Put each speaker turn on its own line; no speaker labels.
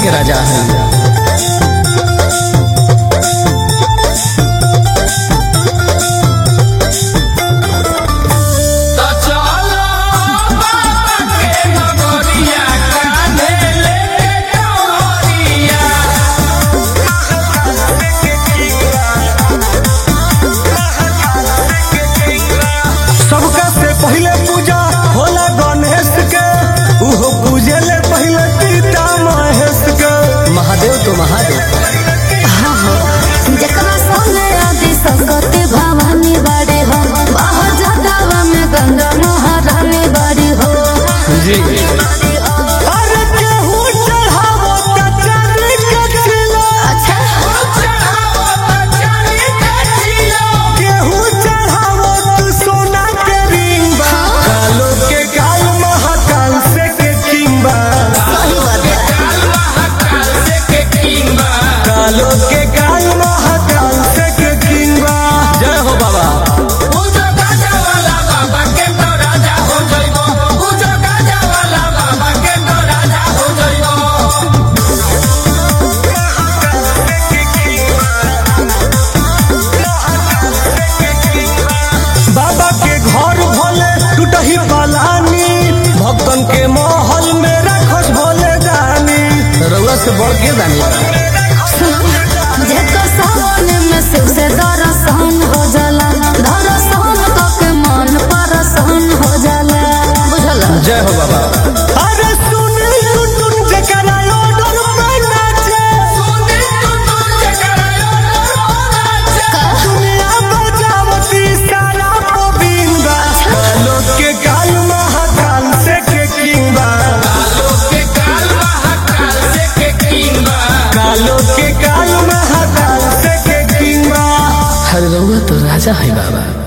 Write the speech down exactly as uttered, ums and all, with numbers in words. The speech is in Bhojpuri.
के राजा है।
पहले पूजा होला गणेश के, उहो पूजे ले पहले पिता महेश के।
महादेव तो महादेव
हाँ हाँ जकरा संगे आदि संगति भवानी बड़ी हो, बाहर जटावा में गंगा महारानी बड़ी हो।
जी
अरे केहू चढ़ावो त चांदी के चिलो,
अच्छा
केहू चढ़ावो त सोना के रिंबा, कालो के काल महाकाल से के किंबा,
सही बात है।
कालो के काल महाकाल से के किंबा।
जय हो बाबा।
बाबा के घर भोले टूटही पलानी, भक्तन के महल में रखस भोले जानी।
रउआ से बढ़ के जानी
जेकर सावन में शिव से दर्शन हो जाला, दर्शन करके मन परसन हो जाला। बुझला
जय हो बाबा।
अरे सुनी टुन जकरा ऑर्डर में नाचे, दुनिया बजावती सारा गोविंदा, कालो के काल महाकाल से के किंबा, कालो के काल महाकाल से के किंबा।
हर रउआ तो राजा है बाबा।